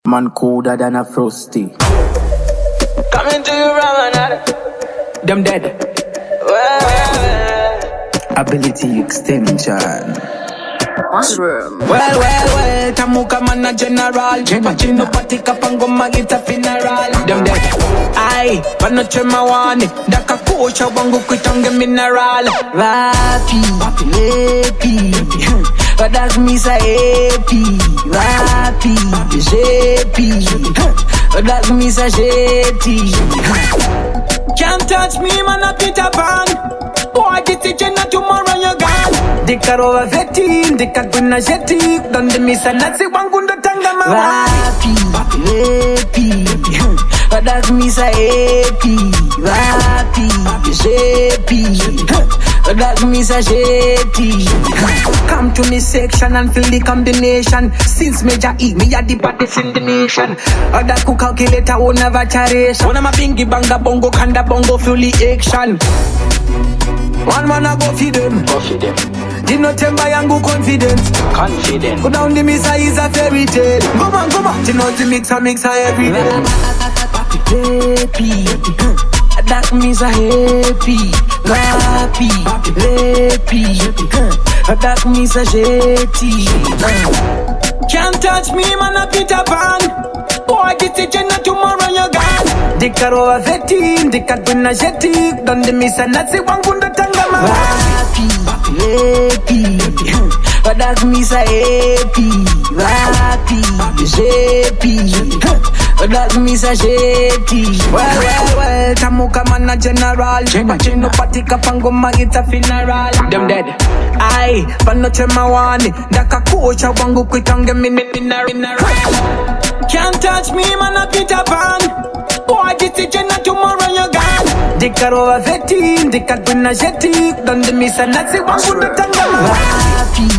Man colder than a frosty. Coming to you, Ramadan. Them dead. Ability extension. Mushroom. Well, Tamuka man a general. Pachino patika pango magita funeral. Them dead. Aye, but no chema wani. Daka kocha wangu kuitonge mineral. Rapi, lepi. But that's me say happy. Rapi, jepi. But that's me say jetty. Can't touch me, man, a Peter Pan. Boy, this is not tomorrow, you're gone. Dikar over 15, dikar guna jetty. Donde mi sanatsi wangunda tanga ma. Rapi, lepi. But that's me say happy. Rapi, jepi. But that's me say jetty. Come to me section and feel the combination. Since Major E, me a the baddest in the nation. Other cook calculator won't have a charation. One of my bingy banga bongo kanda bongo fully action. One man a go feed them. Did not temper yangu confident. Go down the mixer is a fairy tale. Go on. Did not the mixer every day. Happy, that means a happy. Happy, that means a jetty. Can't touch me, man, a Peter Pan. Boy, this is not tomorrow, you're gone. Dikar over 15, dikar guna jetty. Donde mi sanatsi wangunda tanga ma. Happy, but that's me say happy. Happy, jepi. But that's me say jetty. Well, Tamuka man a general. Pachino patika pango magita funeral. Them dead. Aye, but no chema wani. Daka kocha wangu kuitonge mineral. Can't touch me, man, a Peter Pan. Boy, this is not tomorrow, you're gone. Dikar over 15, dikar guna jetty. Donde mi sanatsi wangunda tanga ma. Happy,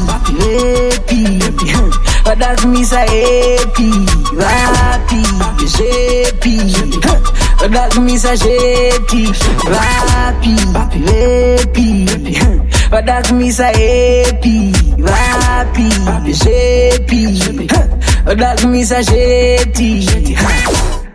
but that's me say happy. Happy, jepi. But that's me say jetty. Happy, but that's me say happy. Happy, jepi. But that's me say jetty.